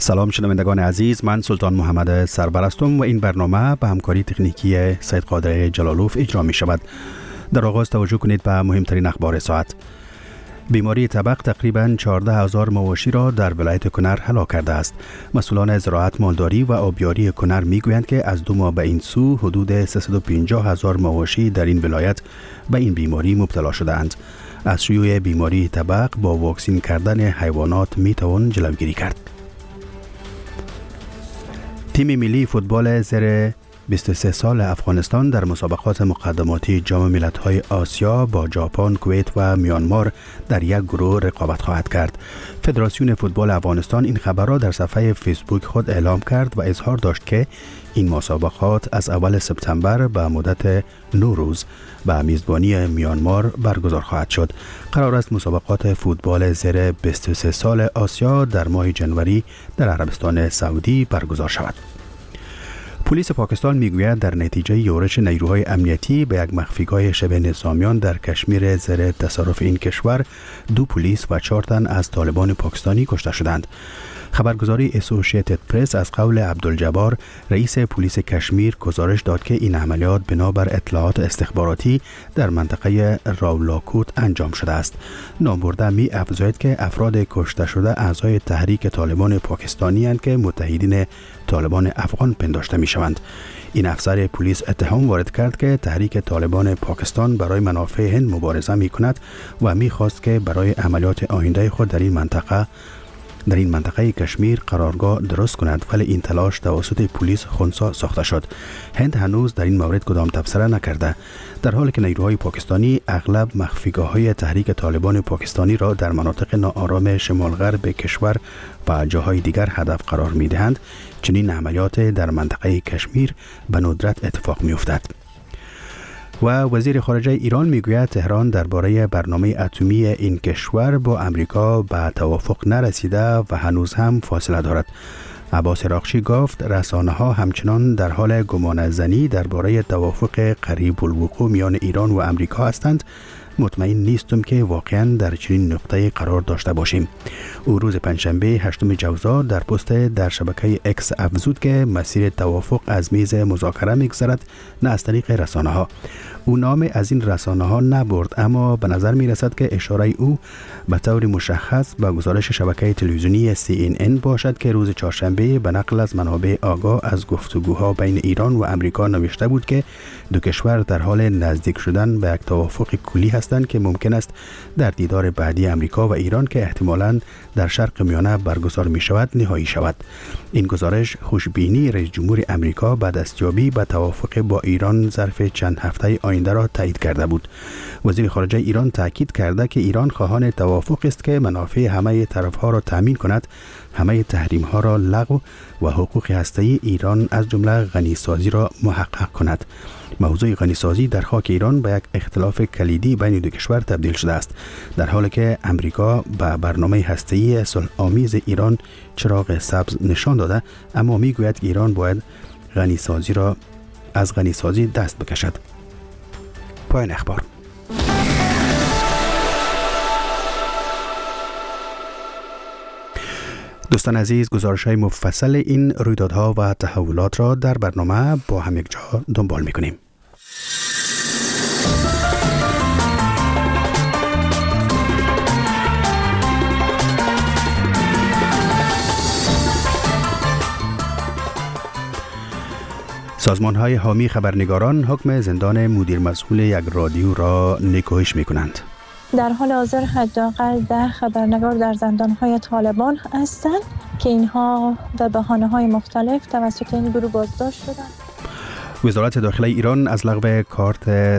سلام شنوندگان عزیز، من سلطان محمد سرور هستم و این برنامه به همکاری تکنیکی سید قادر جلالوف اجرا می شود. در آغاز توجه کنید به مهمترین اخبار ساعت. بیماری تبق تقریباً 14,000 مواشی را در ولایت کنر هلاک کرده است. مسئولان زراعت، مالداری و آبیاری کنر میگویند که از 2 ماه به این سو حدود 350,000 مواشی در این ولایت به این بیماری مبتلا شده‌اند. از شیوع بیماری تبق با واکسین کردن حیوانات میتوان جلوگیری کرد. تیم ملی فوتبال زیر 23 سال افغانستان در مسابقات مقدماتی جام ملت‌های آسیا با ژاپن، کویت و میانمار در یک گروه رقابت خواهد کرد. فدراسیون فوتبال افغانستان این خبر را در صفحه فیسبوک خود اعلام کرد و اظهار داشت که این مسابقات از اول سپتامبر به مدت 9 روز به میزبانی میانمار برگزار خواهد شد. قرار است مسابقات فوتبال زیر 23 سال آسیا در ماه جنوری در عربستان سعودی برگزار شود. پلیس پاکستان میگوید در نتیجه یورش نیروهای امنیتی به یک مخفیگاه شبه نظامیان در کشمیر زیر تصرف این کشور 2 پلیس و 4 تن از طالبان پاکستانی کشته شدند. خبرگزاری اسوسییتد پرس از قول عبدالجبار رئیس پلیس کشمیر گزارش داد که این عملیات بنابر اطلاعات استخباراتی در منطقه راولاکوت انجام شده است. نامبرده می افزاید که افراد کشته شده اعضای تحریک طالبان پاکستانی اند که متحدین طالبان افغان پنداشته می شوند. این افسر پلیس اتهام وارد کرد که تحریک طالبان پاکستان برای منافع هند مبارزه می کند و می خواست که برای عملیات آینده خود در این منطقه کشمیر قرارگاه درست کند، ولی این تلاش توسط پلیس خنثی ساخته شد. هند هنوز در این مورد کدام تبصره نکرده، در حالی که نیروهای پاکستانی اغلب مخفیگاه‌های تحریک طالبان پاکستانی را در مناطق ناآرام شمال غرب کشور و جاهای دیگر هدف قرار می‌دهند. چنین عملیات در منطقه کشمیر به ندرت اتفاق می‌افتد. و وزیر خارجه ایران میگوید تهران درباره برنامه اتمی این کشور با امریکا به توافق نرسیده و هنوز هم فاصله دارد. عباس راقچی گفت رسانه‌ها همچنان در حال گمانه‌زنی درباره توافق قریب الوقوع میان ایران و امریکا هستند. مطمئن نیستم که واقعا در چنین نقطه قرار داشته باشیم. او روز پنجشنبه 8 جوزا در پست در شبکه اکس افزود که مسیر توافق از میز مذاکره میگذرد، نه از طریق رسانه‌ها. او نام از این رسانه‌ها نبرد، اما به نظر می رسد که اشاره او به طور مشخص به گزارش شبکه تلویزیونی CNN باشد که روز چهارشنبه به نقل از منابع آگاه از گفتگوها بین ایران و امریکا نوشته بود که دو کشور در حال نزدیک شدن به یک توافق کلی هستند که ممکن است در دیدار بعدی امریکا و ایران که احتمالاً در شرق میانه برگزار می شود نهایی شود. این گزارش خوشبینی رئیس جمهور امریکا به دستیابی به توافق با ایران ظرف چند هفته آینده را تایید کرده بود. وزیر خارجه ایران تاکید کرده که ایران خواهان توافق است که منافع همه طرف‌ها را تامین کند، همه تحریم‌ها را لغو و حقوق هسته‌ای ایران از جمله غنیسازی را محقق کند. موضوع غنیسازی در خاک ایران به یک اختلاف کلیدی بین دو کشور تبدیل شده است، در حالی که امریکا به برنامه هسته‌ای صلح‌آمیز ایران چراغ سبز نشان داده، اما میگوید که ایران باید غنیسازی دست بکشد. پایان اخبار. دوستان عزیز، گزارش‌های مفصل این رویدادها و تحولات را در برنامه با هم یک جا دنبال می‌کنیم. سازمان‌های حامی خبرنگاران حکم زندان مدیر مسئول یک رادیو را نکوهش می‌کنند. در حال حاضر حداقل 10 خبرنگار در زندان‌های طالبان هستند که اینها به بهانه‌های مختلف توسط این گروه بازداشت شدند. وزارت داخله ایران از لغو کارت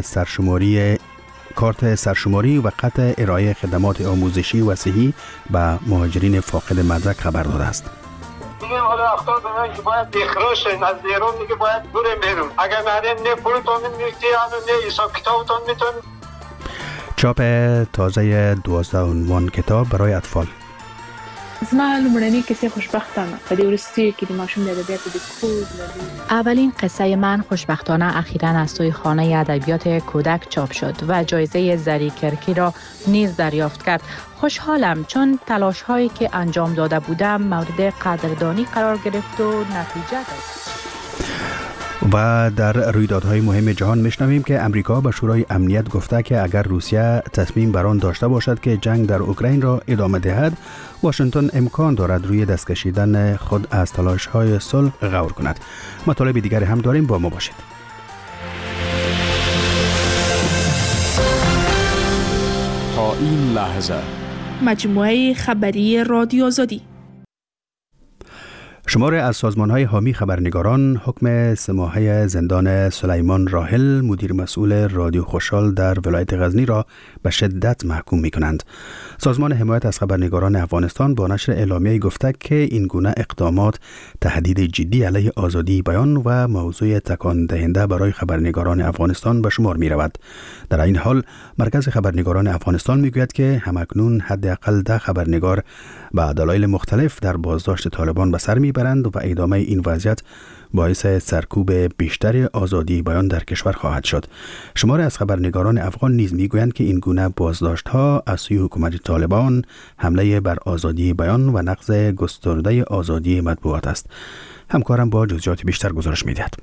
سرشماری و قطع ارائه خدمات آموزشی و صحی به مهاجرین فاقد مدرک خبر داده است. دیگه حالا اختار دادن که باید اخراج شدن از ایران، دیگه باید بریم بیرون. اگر نریم نه پولتون میگیرید نه حساب کتابتون میتون. چاپ تازه 12 عنوان کتاب برای اطفال. زما لومړنی کیسه خوشبختانه په دې ورستي کې د ماشوم د ادبیات د کور اولین قصه من خوشبختانه اخیراً از سوی خانه ادبیات کودک چاپ شد و جایزه زری کرکی را نیز دریافت کرد. خوشحالم چون تلاش هایی که انجام داده بودم مورد قدردانی قرار گرفت و نتیجه داد. و در رویدادهای مهم جهان میشنویم که امریکا به شورای امنیت گفته که اگر روسیه تصمیم بر آن داشته باشد که جنگ در اوکراین را ادامه دهد، واشنگتن امکان دارد روی دست کشیدن خود از تلاش‌های صلح غور کند. مطالب دیگری هم داریم، با ما باشید. تا این لحظه مجموعه خبری رادیو آزادی. شمار از سازمان‌های حامی خبرنگاران حکم 3 ماهه زندان سلیمان راحل، مدیر مسئول رادیو خوشحال در ولایت غزنی را به شدت محکوم می‌کنند. سازمان حمایت از خبرنگاران افغانستان با نشر اعلامیه‌ای گفته که این گونه اقدامات تهدید جدی علیه آزادی بیان و موضوع تکان دهنده برای خبرنگاران افغانستان به شمار می‌رود. در این حال مرکز خبرنگاران افغانستان می‌گوید که همکنون حداقل 10 خبرنگار به دلایل مختلف در بازداشت طالبان به سر میبرند و ادامه این وضعیت باعث سرکوب بیشتر آزادی بیان در کشور خواهد شد. شمار از خبرنگاران افغان نیز میگویند که این گونه بازداشت‌ها از سوی حکومت طالبان حمله بر آزادی بیان و نقض گسترده آزادی مطبوعات است. همکارم با جزئیات بیشتر گزارش می‌دهد.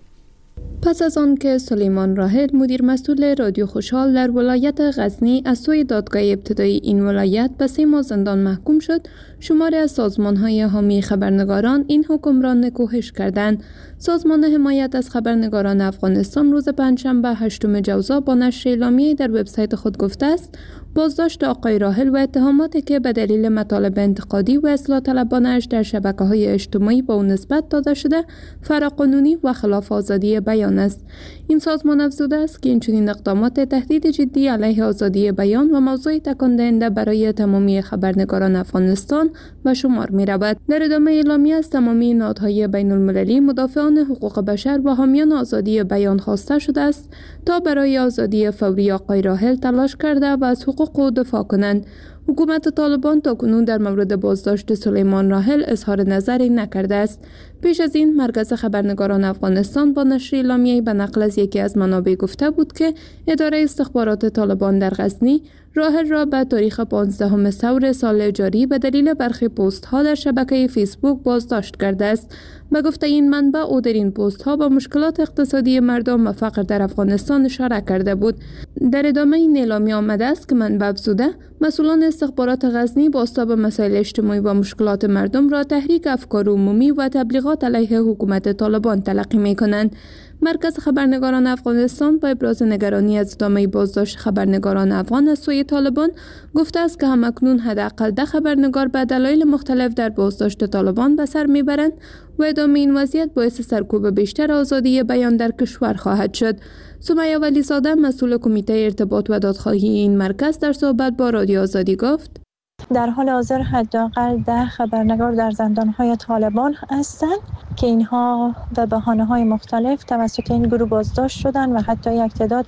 پس از آن که سلیمان راحل، مدیر مسئول رادیو خوشحال در ولایت غزنی از سوی دادگاه ابتدایی این ولایت به 3 ماه زندان محکوم شد، شماری از سازمان‌های حامی خبرنگاران این حکم را نکوهش کردند. سازمان حمایت از خبرنگاران افغانستان روز پنجشنبه 8 جوزا با نشر اعلامیه‌ای در وبسایت خود گفته است بازداشت آقای راحل و اتهاماتی که به دلیل مطالب انتقادی و اصلاح طلبانه‌اش در شبکه‌های اجتماعی به او نسبت داده شده فراقانونی و خلاف آزادی بیان است. این سازمان افزوده است که این چنین اقدامات تهدید جدی علیه آزادی بیان و موضوع تکان دهنده برای تمامی خبرنگاران افغانستان به شمار می‌رود. در ادامه اعلامیه از تمامی نهادهای بین‌المللی مدافعان حقوق بشر و حامیان آزادی بیان خواسته شده است تا برای آزادی فوری آقای راحل تلاش کرده و از حقوق او دفاع کنند. حکومت طالبان تاکنون در مورد بازداشت سلیمان راحل اظهار نظری نکرده است. پیش از این مرکز خبرنگاران افغانستان با نشر اعلامیه‌ای به نقل از یکی از منابع گفته بود که اداره استخبارات طالبان در غزنی راحل را به تاریخ 15 ثور سال جاری به دلیل برخی پست ها در شبکه فیسبوک بازداشت کرده است. به گفته این منبع او در این پست ها با مشکلات اقتصادی مردم و فقر در افغانستان اشاره کرده بود. در ادامه این اعلامیه آمده است که منبع افزوده مسئولان استخبارات غزنی با بازتاب مسائل اجتماعی و مشکلات مردم را تحریک افکار عمومی و تبلیغات علیه حکومت طالبان تلقی می کنند. مرکز خبرنگاران افغانستان با ابراز نگرانی از ادامه بازداشت خبرنگاران افغان از سوی طالبان گفته است که همکنون حداقل 10 خبرنگار به دلایل مختلف در بازداشت طالبان به سر میبرند و ادامه این وضعیت باعث سرکوب بیشتر آزادی بیان در کشور خواهد شد. سمیه ولیزاده مسئول کمیته ارتباط و دادخواهی این مرکز در صحبت با رادیو آزادی گفت: در حال حاضر حداقل 10 خبرنگار در زندان‌های طالبان هستند که اینها به بهانه‌های مختلف توسط این گروه بازداشت شدند و حتی یک تعداد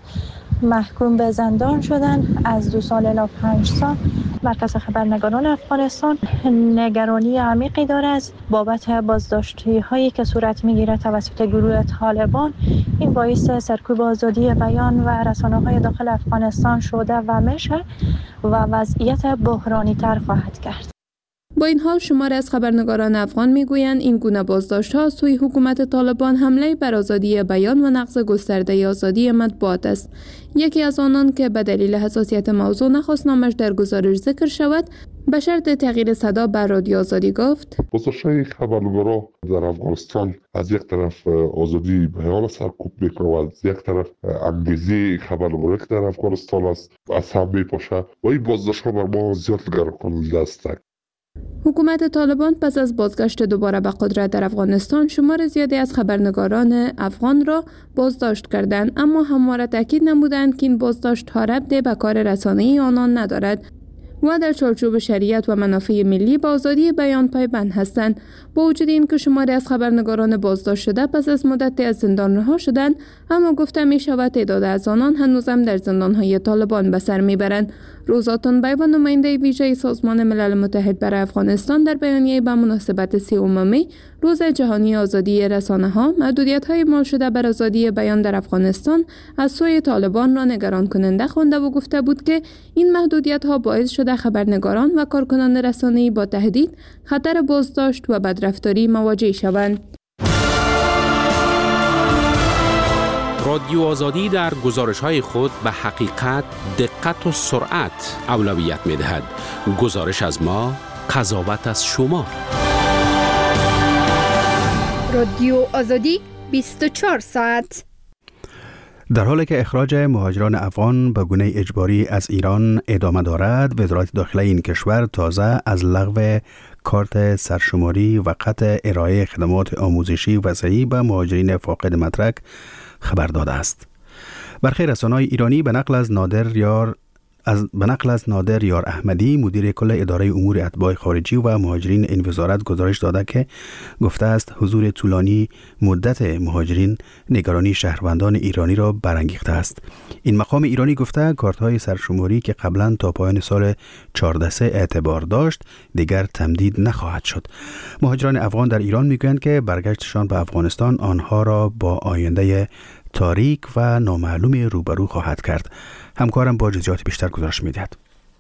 محکوم به زندان شدند از 2 سال الی 5 سال. مرکز خبرنگاران افغانستان نگرانی عمیقی دارد بابت بازداشت‌هایی که صورت می‌گیرد توسط گروه طالبان. این باعث سرکوب آزادی بیان و رسانه‌های داخل افغانستان شده و میشه و وضعیت بحرانی تر خواهد کرد. با این حال شماری از خبرنگاران افغان میگویند این گونه بازداشت‌ها سوی حکومت طالبان حمله بر آزادی بیان و نقض گسترده آزادی مطبوعات است. یکی از آنان که به دلیل حساسیت موضوع نخواست نامش در گزارش ذکر شود به شرط تغییر صدا بر رادیو آزادی گفت: بازداشت خبرنگاران در افغانستان از یک طرف آزادی بیان سرکوب میکنه و از یک طرف انگیزه خبرنگاری که در افغانستان است از هم میپاشه و این بازداشت‌ها بر ما زیاد نگران کننده است. حکومت طالبان پس از بازگشت دوباره به قدرت در افغانستان شمار زیادی از خبرنگاران افغان را بازداشت کردند، اما همواره تاکید نمودند که این بازداشت‌ها ربطی به کار رسانه‌ای آنان ندارد و در چارچوب شریعت و منافع ملی به آزادی بیان پایبند هستند. با وجود این که شماری از خبرنگاران بازداشت شده پس از مدتی از زندان رها شدند، اما گفته می شود تعداد از آنان هنوزم در زندانهای طالبان به سر میبرند. روزا تنبی و نماینده ویژه سازمان ملل متحد برای افغانستان در بیانیه به مناسبت 30 می روز جهانی آزادی رسانه‌ها، محدودیت‌های اعمال شده بر آزادی بیان در افغانستان از سوی طالبان را نگران کننده خوانده و گفته بود که این محدودیت‌ها باعث شده خبرنگاران و کارکنان رسانه‌ای با تهدید، خطر بازداشت و بدرفتاری مواجه شوند. رادیو آزادی در گزارش‌های خود به حقیقت، دقت و سرعت اولویت می‌دهد. گزارش از ما، قضاوت از شما. رادیو آزادی 24 ساعت. در حالی که اخراج مهاجران افغان به گونه اجباری از ایران ادامه دارد، وزارت داخله این کشور تازه از لغو کارت سرشماری و قطع ارائه خدمات آموزشی و صحی به مهاجرین فاقد مدرک خبر داده است. برخی رسانه‌های ایرانی به نقل از نادر یار احمدی، مدیر کل اداره امور اتباع خارجی و مهاجرین این وزارت گزارش داده که گفته است حضور طولانی مدت مهاجرین نگرانی شهروندان ایرانی را برانگیخته است. این مقام ایرانی گفته کارت‌های سرشماری که قبلا تا پایان سال 14 اعتبار داشت دیگر تمدید نخواهد شد. مهاجران افغان در ایران میگویند که برگشتشان به افغانستان آنها را با آینده تاریک و نامعلوم روبرو خواهد کرد. همکارم با جزئیات بیشتر گزارش می‌دهد.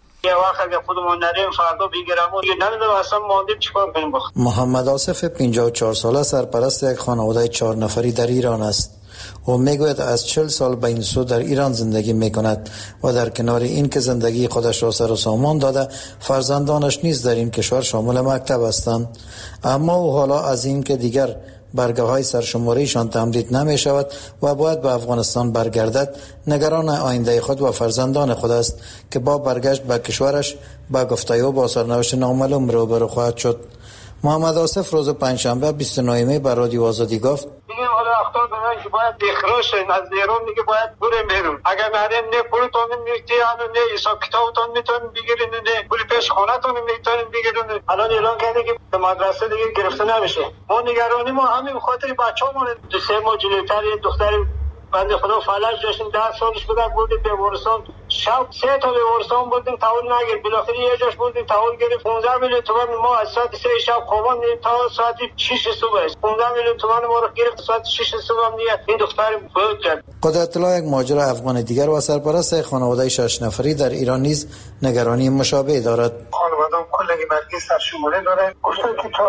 محمد آصف 54 ساله سرپرست یک خانواده 4 نفری در ایران است. او میگوید از 40 سال به این سو در ایران زندگی میکند و در کنار این که زندگی خودش را سر و سامان داده، فرزندانش نیز در این کشور شامل مکتب هستند. اما او حالا از این که دیگر برگه های سرشماریشان تمدید نمی شود و باید به افغانستان برگردد، نگران آینده خود و فرزندان خود است که با برگشت به کشورش با گفته او با سرنوشت نامعلوم روبرو خواهد شد. محمد آصف روز پنجشنبه 29 می بر رادیو آزادی گفت: دیگه حالا اختار دادن که باید اخراج شدن از ایران، دیگه باید بریم بیرون. اگر نرین نه پولتون میگیرن نه حساب کتابتون میتونن بگیرین، نه پول پیش خونه‌تون میتونن بگیرین. الان اعلان کرده که به مدرسه دیگه گرفته نمیشه. ما نگرانی ما همین خاطر بچه‌مون 2 ماه جلوتر دختر بنده خدا فلج داشتیم 10 سالش بود، بردیم بیمارستان، شب 3 تا بیمارستان بردیم تاول نگرفت، بالاخره یه جاش بردیم تاول گرفت. 15 میلیون تومان ما از ساعت 3 شب خواباندیم تا ساعت 6 صبح. 15 میلیون تومان ما رو گرفت، ساعت 6 صبح هم دیگه این دختر فوت کرد. قدرت الله، یک مهاجر افغان دیگر و سرپرست خانواده 6 نفری در ایران نیز نگرانی مشابه دارد. خانواده‌ام کلی برگه سرشماری داره، گفتن که تا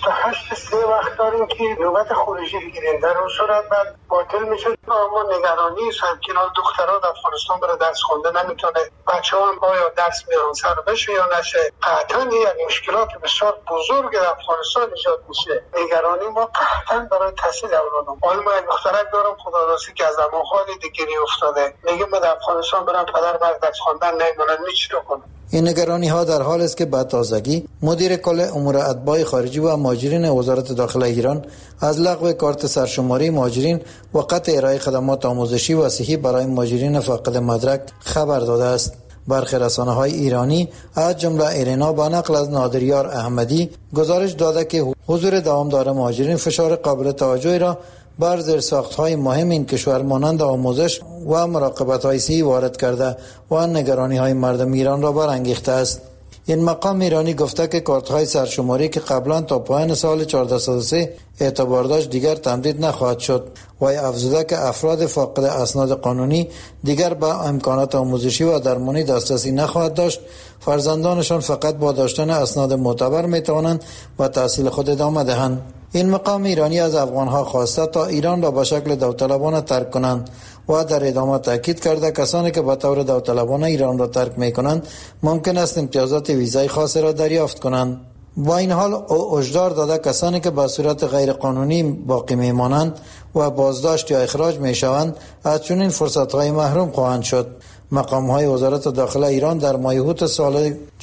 28 3 وقت داریم که نوبت خروجی بگیریم، در اون صورت بعد باطل میشه. ما نگرانی هستیم که دخترها در افغانستان برای درس خونده نمیتونه، بچه‌ها هم آیا درس میرن سر بشه یا نشه. قطعاً یک مشکلات بسیار بزرگ در افغانستان ایجاد میشه. نگرانی ما قطعاً برای تحصیل اولادم. حالا من دخترک دارم خدا راستی که از زمان‌های دیگری افتاده، میگم من در افغانستان برم پدر برای درس خواندن نمیدونن چی کنم. این نگرانی ها در حال است که به تازگی مدیر کل امور اتباع خارجی و مهاجرین وزارت داخله ایران از لغو کارت سرشماری مهاجرین و قطع ارائه خدمات آموزشی و صحی برای مهاجرین فاقد مدرک خبر داده است. برخی رسانه‌های ایرانی از جمله ایرنا با نقل از نادر یار احمدی گزارش داده که حضور دوامدار مهاجرین فشار قابل توجهی را بر زیرساخت‌های مهم این کشور مانند آموزش و مراقبت‌های صحی وارد کرده و نگرانی‌های مردم ایران را برانگیخته است. این مقام ایرانی گفته که کارت‌های سرشماری که قبلا تا پایان سال 1403 اعتبار داشت دیگر تمدید نخواهد شد و افزوده که افراد فاقد اسناد قانونی دیگر به امکانات آموزشی و درمانی دسترسی نخواهد داشت. فرزندانشان فقط با داشتن اسناد معتبر می‌توانند و تحصیل خود ادامه دهند. این مقام ایرانی از افغان‌ها خواسته تا ایران را به شکل داوطلبانه ترک کنند و در ادامه تاکید کرده کسانی که به طور داوطلبانه ایران را ترک می‌کنند ممکن است امتیازات ویزای خاص را دریافت کنند. با این حال او هشدار داده کسانی که به صورت غیر قانونی باقی میمانند و بازداشت یا اخراج میشوند از چنین فرصت‌های محروم خواهند شد. مقام‌های وزارت داخله ایران در ماه اوت سال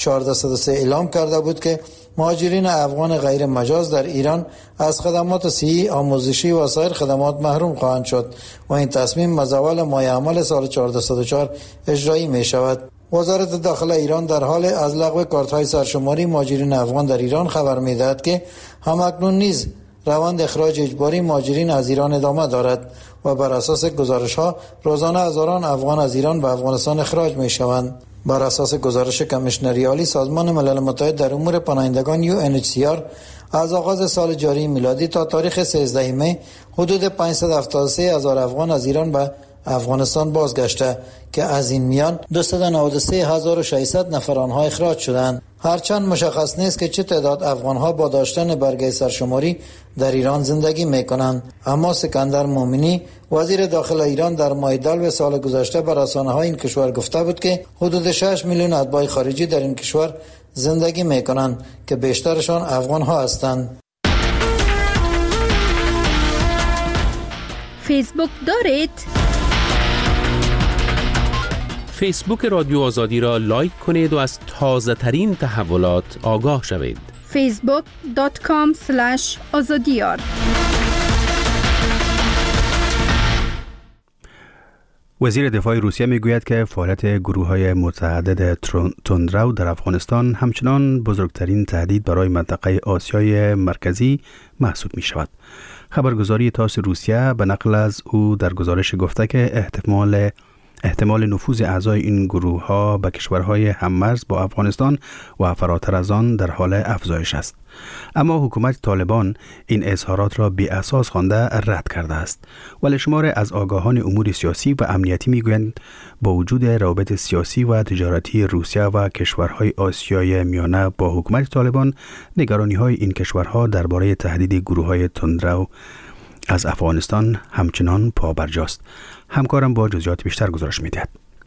1403 اعلام کرده بود که مهاجرین افغان غیر مجاز در ایران از خدمات صحی، آموزشی و سایر خدمات محروم خواهند شد و این تصمیم مزاول ماه عمل سال 1404 اجرایی می شود. وزارت داخله ایران در حال از لغو کارت‌های سرشماری مهاجرین افغان در ایران خبر می‌دهد که همکنون نیز روند اخراج اجباری مهاجرین از ایران ادامه دارد و بر اساس گزارش‌ها روزانه هزاران افغان از ایران به افغانستان اخراج می‌شوند. بر اساس گزارش کمیشنری عالی سازمان ملل متحد در امور پناهندگان UNHCR از آغاز سال جاری میلادی تا تاریخ 13 می حدود 573,000 افغان از ایران به افغانستان بازگشته که از این میان 293,600 نفر آنها اخراج شدند. هرچند مشخص نیست که چه تعداد افغانها با داشتن برگه سرشماری در ایران زندگی میکنند، اما سکندر مومنی وزیر داخل ایران در ماه دلو سال گذشته بر رسانه‌های این کشور گفته بود که حدود 6 میلیون اتباع خارجی در این کشور زندگی میکنند که بیشترشان افغانها هستند. فیسبوک دارید؟ فیسبوک رادیو آزادی را لایک کنید و از تازه ترین تحولات آگاه شوید. facebook.com/azadiyar. وزیر دفاع روسیه میگوید که فعالیت گروه‌های متعدد تندرو در افغانستان همچنان بزرگترین تهدید برای منطقه آسیای مرکزی محسوب می شود. خبرگزاری تاس روسیه به نقل از او در گزارش گفته که احتمال نفوذ اعضای این گروه‌ها به کشورهای هممرز با افغانستان و فراتر از آن در حال افزایش است. اما حکومت طالبان این اظهارات را بی اساس خوانده رد کرده است. ولی شمار از آگاهان امور سیاسی و امنیتی میگویند با وجود روابط سیاسی و تجارتی روسیه و کشورهای آسیای میانه با حکومت طالبان، نگرانی‌های این کشورها درباره تهدید گروه‌های تندرو از افغانستان همچنان پابرجاست. همکارم با جزئیات بیشتر گزارش می‌دهد.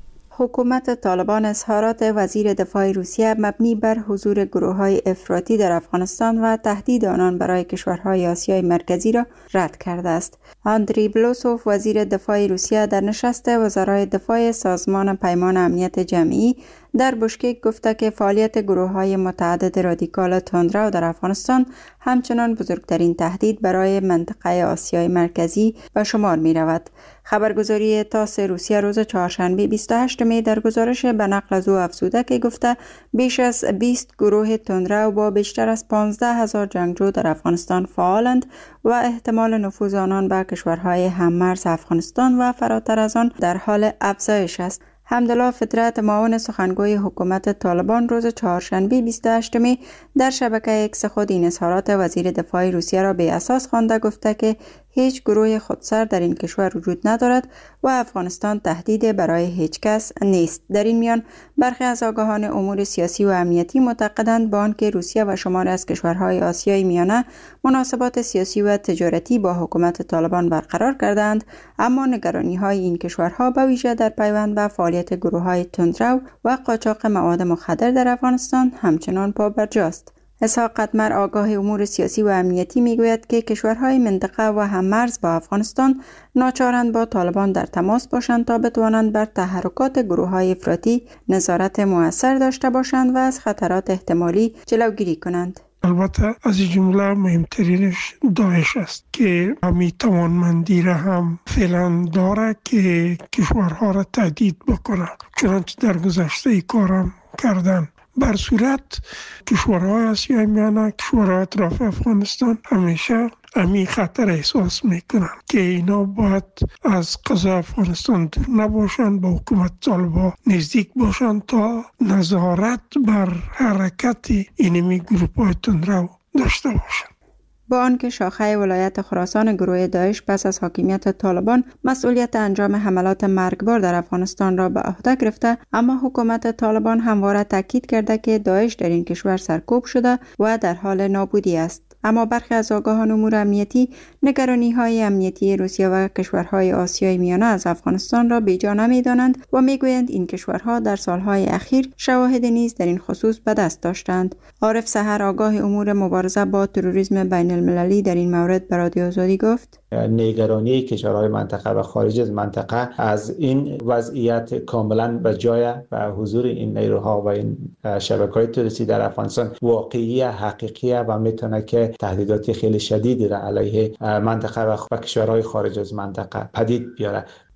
حکومت طالبان اظهارات وزیر دفاع روسیه مبنی بر حضور گروه‌های افراطی در افغانستان و تهدید آنان برای کشورهای آسیای مرکزی را رد کرده است. آندری بلوسوف وزیر دفاع روسیه در نشست وزرای دفاع سازمان پیمان امنیت جمعی در بشکک گفته که فعالیت گروه‌های متعدد رادیکال تندرو در افغانستان همچنان بزرگترین تهدید برای منطقه آسیای مرکزی به شمار می‌رود. خبرگزاری تاس روسیه روز چهارشنبه 28 می در گزارش به نقل از او افزوده که گفته بیش از 20 گروه تندرو با بیشتر از 15,000 جنگجو در افغانستان فعالند و احتمال نفوذ آنان به کشورهای هممرز افغانستان و فراتر از آن در حال افزایش است. حمدالله فطرت معاون سخنگوی حکومت طالبان روز چهارشنبه 28 می در شبکه اکس خود این اظهارات وزیر دفاع روسیه را بی اساس خوانده گفته که هیچ گروه خودسر در این کشور وجود ندارد و افغانستان تهدید برای هیچ کس نیست. در این میان برخی از آگاهان امور سیاسی و امنیتی معتقدند با آنکه روسیه و شماری از کشورهای آسیای میانه مناسبات سیاسی و تجارتی با حکومت طالبان برقرار کردند، اما نگرانی‌های این کشورها به ویژه در پیوند به فعالیت گروه‌های تندرو و قاچاق مواد مخدر در افغانستان همچنان پابرجاست. اسحاق قدمر آگاه امور سیاسی و امنیتی میگوید که کشورهای منطقه و هممرز با افغانستان ناچارند با طالبان در تماس باشند تا بتوانند بر تحرکات گروه‌های افراطی نظارت مؤثر داشته باشند و از خطرات احتمالی جلوگیری کنند. البته از این جمله مهمترینش داعش است که همین توانمندی را هم فعلا داره که کشورها را تهدید بکنه، چنانچه در گذشته کارم کردن. بر صورت کشورهای آسیای میانه، کشورهای اطراف افغانستان همیشه همین خطر احساس میکنن که اینا باید از قضا افغانستان دور نباشند، با حکومت طالبان نزدیک باشند تا نظارت بر حرکت اینمی گروه‌های تندرو داشته باشند. با آنکه شاخه ولایت خراسان گروه داعش پس از حاکمیت طالبان مسئولیت انجام حملات مرگبار در افغانستان را به عهده گرفته، اما حکومت طالبان همواره تاکید کرده که داعش در این کشور سرکوب شده و در حال نابودی است. اما برخی از آگاهان امور امنیتی نگرانی‌های امنیتی روسیه و کشورهای آسیای میانه از افغانستان را بی‌جا نمی‌دانند و می‌گویند این کشورها در سالهای اخیر شواهد نیز در این خصوص به دست داشتند. عارف سحر آگاه امور مبارزه با تروریسم بین المللی در این مورد به رادیو آزادی گفت: نگرانی کشورهای منطقه و خارج از منطقه از این وضعیت کاملا به جای و حضور این نیروها و این شبکه‌های تروریستی در افغانستان واقعی حقیقیه و میتونه که تهدیدات خیلی شدیدی را علیه منطقه و کشورهای خارج از منطقه پدید بیاره.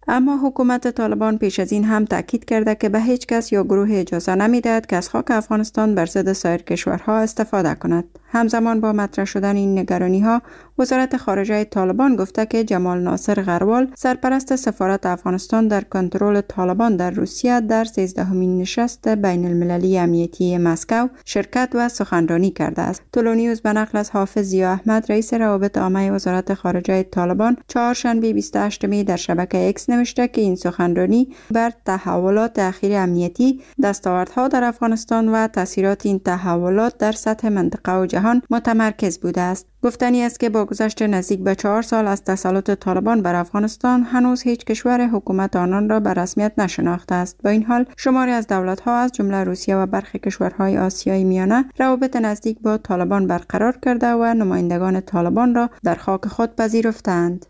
اما حکومت طالبان پیش از این هم تاکید کرده که به هیچ کس یا گروه اجازه نمی‌دهد که از خاک افغانستان بر ضد سایر کشورها استفاده کند. همزمان با مطرح شدن این نگرانی‌ها، وزارت خارجه طالبان گفته که جمال ناصر غروال، سرپرست سفارت افغانستان در کنترل طالبان در روسیه، در 13مین نشست بین المللی امنیتی مسکو شرکت و سخنرانی کرده است. تولونیوز به نقل از حافظ ضیا احمد، رئیس روابط عامه وزارت خارجه طالبان، چهارشنبه 28 می در شبکه اکس نوشته که این سخنرانی بر تحولات اخیر امنیتی، دستاوردها در افغانستان و تاثیرات این تحولات در سطح منطقه و جهان متمرکز بوده است. گفتنی است که با گذشت نزدیک به 4 سال از تسلط طالبان بر افغانستان، هنوز هیچ کشور حکومت آنان را به رسمیت نشناخته است. با این حال شماری از دولت‌ها از جمله روسیه و برخی کشورهای آسیای میانه روابط نزدیک با طالبان برقرار کرده و نمایندگان طالبان را در خاک خود پذیرفتند.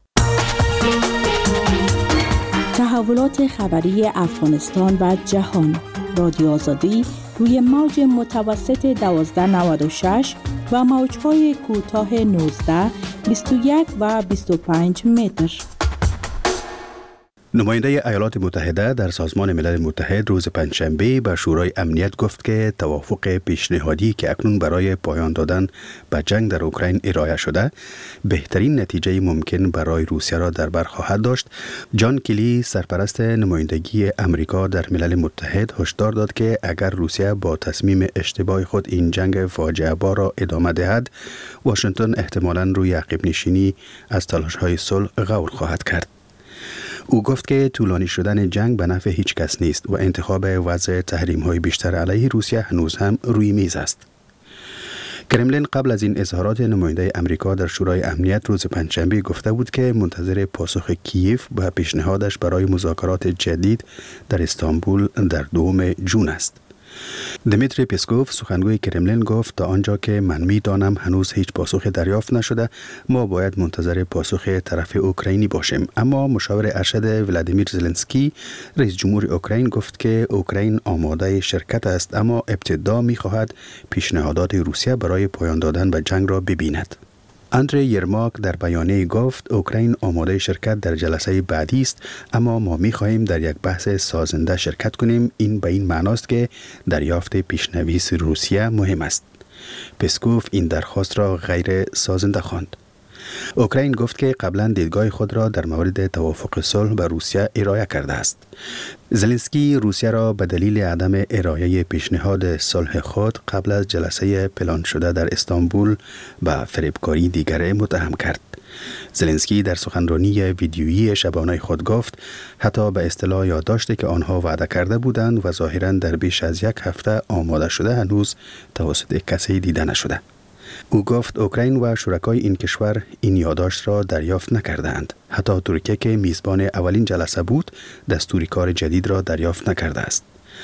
تحولات خبری افغانستان و جهان. رادیو آزادی روی موج متوسط 1296 و موج‌های کوتاه 19، 21 و 25 متر. نماینده ایالات متحده در سازمان ملل متحد روز پنجشنبه به شورای امنیت گفت که توافق پیشنهادی که اکنون برای پایان دادن به جنگ در اوکراین ارائه شده بهترین نتیجه ممکن برای روسیه را در بر خواهد داشت. جان کلی، سرپرست نمایندگی امریکا در ملل متحد، هشدار داد که اگر روسیه با تصمیم اشتباه خود این جنگ فاجعه بار را ادامه دهد، واشنگتن احتمالاً روی عقب نشینی از تلاش‌های صلح غور خواهد کرد. او گفت که طولانی شدن جنگ به نفع هیچ کس نیست و انتخاب وضع تحریم‌های بیشتر علیه روسیه هنوز هم روی میز است. کرملین قبل از این اظهارات نماینده امریکا در شورای امنیت روز پنجشنبه گفته بود که منتظر پاسخ کیف به پیشنهادش برای مذاکرات جدید در استانبول در 2 ژوئن است. دمیتری پسکوف، سخنگوی کرملین، گفت تا آنجا که من می‌دانم هنوز هیچ پاسخ دریافت نشده. ما باید منتظر پاسخ طرف اوکراینی باشیم. اما مشاور ارشد ولادیمیر زلنسکی، رئیس جمهور اوکراین، گفت که اوکراین آماده شرکت است، اما ابتدا می‌خواهد پیشنهادات روسیه برای پایان دادن به جنگ را ببیند. اندری یرماک در بیانیه گفت اوکراین آماده شرکت در جلسه بعدی است، اما ما می‌خواهیم در یک بحث سازنده شرکت کنیم. این به این معناست که دریافت پیشنویس روسیه مهم است. پسکوف این درخواست را غیر سازنده خواند. اوکراین گفت که قبلا دیدگاه خود را در مورد توافق صلح با روسیه ارائه کرده است. زلنسکی روسیه را به دلیل عدم ارائه پیشنهاد صلح خود قبل از جلسه پلان شده در استانبول به فریبکاری دیگر متهم کرد. زلنسکی در سخنرانی ویدیویی شبانه خود گفت حتی به اصطلاح یادداشتی که آنها وعده کرده بودند و ظاهراً در بیش از 1 هفته آماده شده هنوز توسط کسی دیده نشده. او گفت اوکراین و شرکای این کشور این یادداشت را دریافت نکردند. حتی ترکیه که میزبان اولین جلسه بود دستور کار جدید را دریافت نکرده است.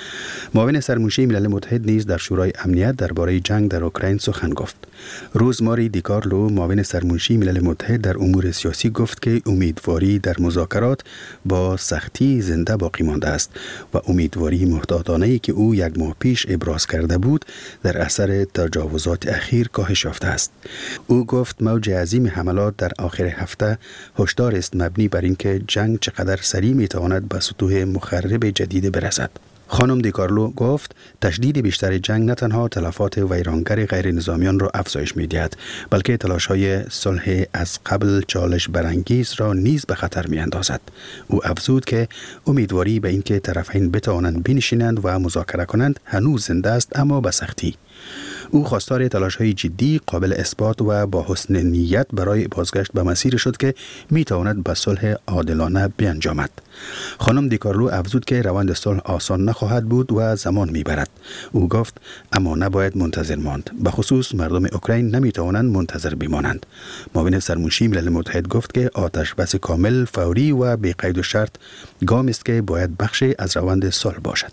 معاون سرمنشی ملل متحد نیز در شورای امنیت درباره جنگ در اوکراین سخن گفت. روزماری دیکارلو، معاون سرمنشی ملل متحد در امور سیاسی، گفت که امیدواری در مذاکرات با سختی زنده باقی مانده است و امیدواری محتاطانه‌ای که او 1 ماه پیش ابراز کرده بود در اثر تجاوزات اخیر کاهش یافته است. او گفت موج عظیم حملات در آخر هفته هشدار است مبنی بر اینکه جنگ چقدر سریع میتواند به سطوح مخرب جدید برسد. خانم دیکارلو گفت تشدید بیشتر جنگ نه تنها تلفات ویرانگر غیر نظامیان را افزایش می‌دهد، بلکه تلاش‌های صلح از قبل چالش برانگیز را نیز به خطر می‌اندازد. او افزود که امیدواری به اینکه طرفین بتوانند بنشینند و مذاکره کنند هنوز زنده است، اما به سختی. او خواستار تلاش‌های جدی، قابل اثبات و با حسن نیت برای بازگشت به مسیر شد که می‌تواند به صلح عادلانه بیانجامد. خانم دیکارلو افزود که روند صلح آسان نخواهد بود و زمان می‌برد. او گفت اما نباید منتظر ماند. به خصوص مردم اوکراین نمی‌توانند منتظر بمانند. معاون سرمنشی ملل متحد گفت که آتش بس کامل، فوری و بی قید و شرط گامی است که باید بخشی از روند صلح باشد.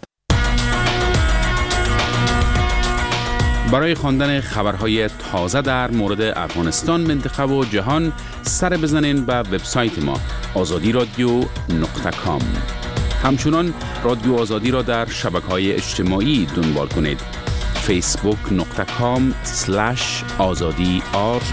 برای خواندن خبرهای تازه در مورد افغانستان، منطقه و جهان سر بزنین به وبسایت ما azadi.radio.com. همچنان رادیو آزادی را در شبکه‌های اجتماعی دنبال کنید. facebook.com/azadi_r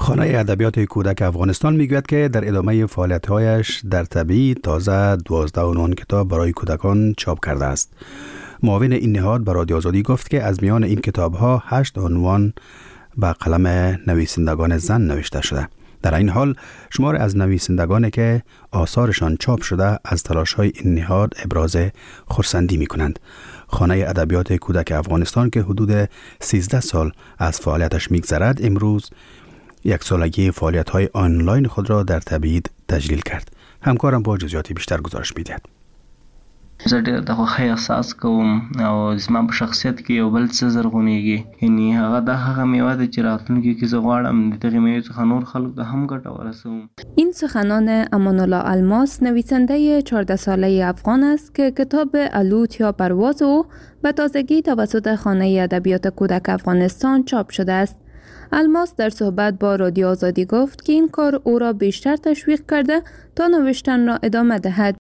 خانه ادبیات کودک افغانستان میگوید که در ادامه فعالیت‌هایش در طبیعی تازه 12 کتاب برای کودکان چاپ کرده است. معاون این نهاد به رادیو آزادی گفت که از میان این کتاب‌ها 8 عنوان به قلم نویسندگان زن نوشته شده. در این حال شمار از نویسندگانی که آثارشان چاپ شده از تلاش‌های این نهاد ابراز خرسندی می‌کنند. خانه ادبیات کودک افغانستان که حدود 13 سال از فعالیتش می‌گذرد امروز یک سالگی فعالیت‌های آنلاین خود را در تبعید تجلیل کرد. همکارم با جزئیات بیشتر گزارش می‌دهد. زه ډېر د خوښۍ احساس کوم او زما په شخصیت کې یو بل څه زرغونېږي، یعنې هغه د هغه میوه ده چې راتلونکي کې زه غواړم د دغې میوې څخه نور خلک ته هم ګټه ورسوم. این سخنان امان‌الله الماس نویسنده 14 ساله افغان است که کتاب الوت یا پرواز او به تازگی توسط خانه ادبیات کودک افغانستان چاپ شده است. الماس در صحبت با رادیو آزادی گفت که این کار او را بیشتر تشویق کرده تا نوشتن را ادامه دهد.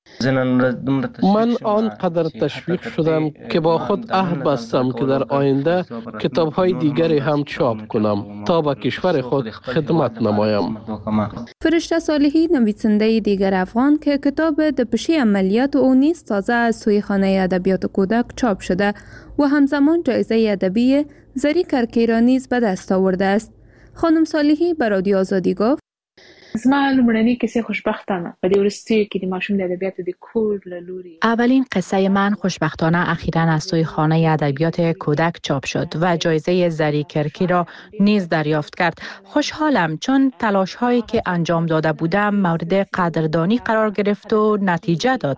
من آنقدر تشویق شدم که با خود عهد بستم که در آینده کتاب‌های دیگری هم چاپ کنم تا به کشور خود خدمت نمایم. فرشته صالحی نویسنده دیگر افغان که کتاب دپشی عملیات او نیز تازه از سوی خانه ادبیات کودک چاپ شده و همزمان جایزه ادبی زری کرکی را نیز به دست آورده است. خانم صالحی به رادیو آزادی گفت: زما لومړنۍ کیسې خوشبختانه په دې وروستیو کې د ماشوم د ادبیاتو د کور له لوري. اولین قصه من خوشبختانه اخیراً از سوی خانه ادبیات کودک چاپ شد و جایزه زری کرکی را نیز دریافت کرد. خوشحالم چون تلاش هایی که انجام داده بودم مورد قدردانی قرار گرفت و نتیجه داد.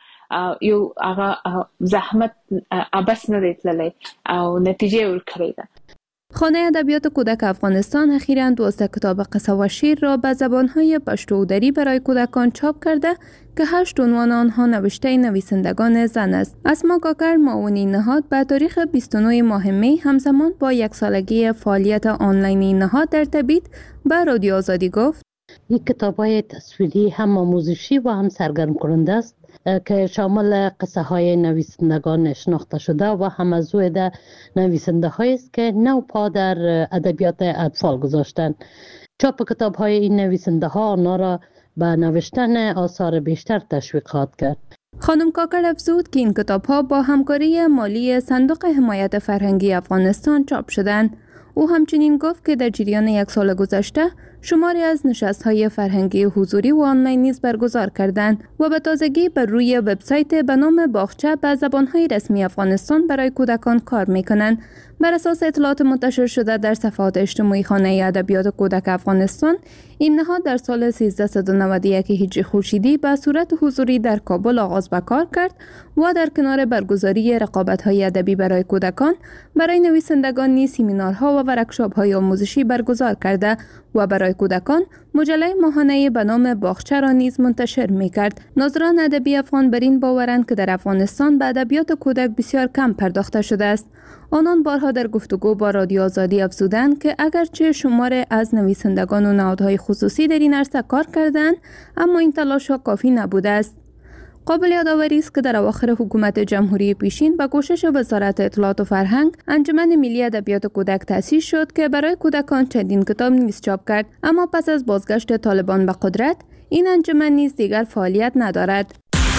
یو هغه زحمت ابس نه دی تللی او نتیجه ورکړې ده. خانه ادبیات کودک افغانستان اخیراً 12 کتاب قصه و شعر را به زبانهای پشتو و دری برای کودکان چاپ کرده که 8 عنوان آنها نوشته نویسندگان زن است. اسما کاکر معاون این نهاد به تاریخ 29 ماه می همزمان با یک سالگی فعالیت آنلاین این نهاد در تبعید به رادیو آزادی گفت: این کتاب‌های تصویری هم آموزشی و هم سرگرم کننده است که شامل قصه های نویسندگان شناخته شده و هم از روی نویسنده هایی است که نو پا در ادبیات اطفال گذاشتند. چاپ کتاب های این نویسنده ها آنها را به نوشتن آثار بیشتر تشویق خواهد کرد. خانم کاکر افزود که این کتاب ها با همکاری مالی صندوق حمایت فرهنگی افغانستان چاپ شدند. او همچنین گفت که در جریان یک سال گذشته شماری از نشست‌های فرهنگی حضوری و آنلاین نیز برگزار کردند و به تازگی بر روی وبسایت به نام باغچه به زبان‌های رسمی افغانستان برای کودکان کار می‌کنند. بر اساس اطلاعات منتشر شده در صفحات اجتماعی خانه ادبیات کودک افغانستان، این نهاد در سال 1391 هجری خورشیدی به صورت حضوری در کابل آغاز به کار کرد و در کنار برگزاری رقابت‌های ادبی برای کودکان، برای نویسندگان نیز سمینارها و ورکشاپ‌های آموزشی برگزار کرده و برای کودکان مجله ماهانه به نام باغچه را نیز منتشر می‌کرد. ناظران ادبی افغان بر این باورند که در افغانستان به ادبیات کودک بسیار کم پرداخته شده است. آنان بارها در گفتگو با رادیو آزادی افزودند که اگرچه شمار از نویسندگان و نهادهای خصوصی در این عرصه کار کردند، اما این تلاش‌ها کافی نبوده است. قابل یادآوری است که در اواخر حکومت جمهوری پیشین با کوشش وزارت اطلاعات و فرهنگ، انجمن ملی ادبیات کودک تأسیس شد که برای کودکان چندین کتاب نیز چاپ کرد، اما پس از بازگشت طالبان به قدرت، این انجمن نیز دیگر فعالیت ندارد.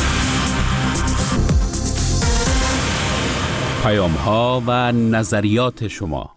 پیام‌ها و نظریات شما.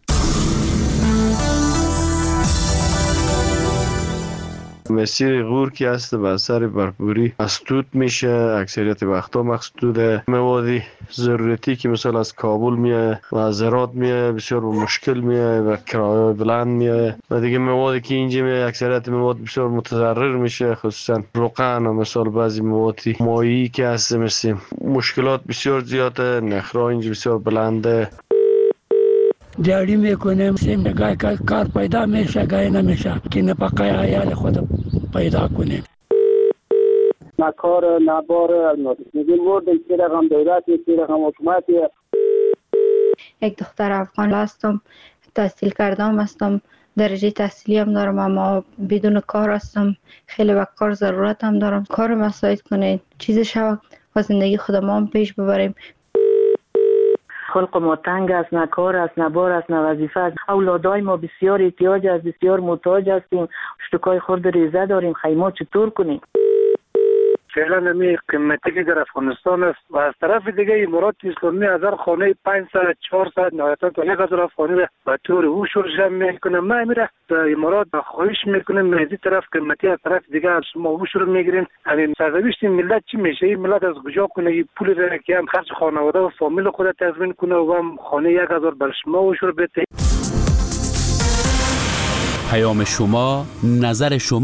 مسیر غور که است به اثر برفوری مسدود میشه، اکثریت وقتا مسدود مواد ضرورتی که مثلا از کابل میاد و از هرات میاد بسیار مشکل میاد و کرایه بلند میاد و دیگه موادی که اینجا میاد اکثریت مواد بسیار متضرر میشه، خصوصا روغن و مثلا بعضی مواد مایعی که هست مثل مشکلات بسیار زیاده، نخرا اینجا بسیار بلنده. دیاری میکنیم گاهی کار پیدا میشه گاهی نمیشه که نفقه عیال خود پیدا کنیم. نه کار نه بار میگیم بردیم که رقم دولتی که رقم حکومتی. یک دختر افغان هستم، تحصیل کردم هستم، درجه تحصیلی هم دارم اما بدون کار هستم، خیلی وقت کار ضرورت هم دارم. کار مساعد کنید چیز شود و زندگی خودمان پیش ببریم. خلق ما تنگ است، نه کار است، نه بار است، نه وظیفه است. اولادای ما بسیار احتیاج است، بسیار محتاج هستیم. اشتکای خرد ریزه داریم، خیمه چطور کنیم؟ فعلا نمی قیمتی که در افغانستان است و از طرف دیگه امارات اسلامی هزار خانه 500 400 نهایتا تا 1000 خانه به طور اوشور جمع میکنه. ما میره در امارات خواهش میکنیم از این طرف قیمتی، از طرف دیگه از شما اوشور میگیرین. همین سرنوشت ملت چی میشه؟ این ملت از کجا کنه این پول را که هم خرج خانواده و فامیل خود تضمین کنه و هم خانه 1000 بر شما اوشور بده؟ پیام شما، نظر شما.